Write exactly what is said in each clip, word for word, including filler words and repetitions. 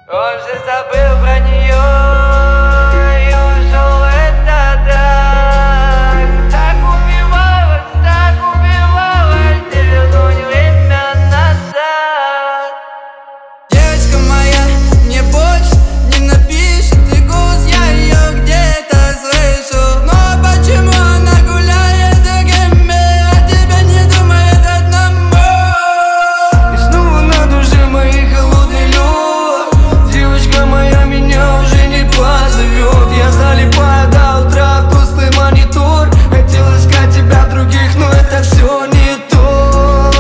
Он же забыл про нее и ушел, это так. Так убивалась, так убивалась, не вернуть время назад. Девочка моя мне больше не напишет, и голос я ее где-то слышу. Но почему она гуляет с другими, а тебя не думает одному? И снова на душе моей холодный лед. Девочка моя меня уже не позовет. Я залипаю до утра в тусклый монитор. Хотел искать тебя в других, но это все не то.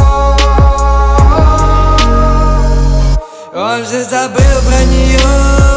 Он же забыл про нее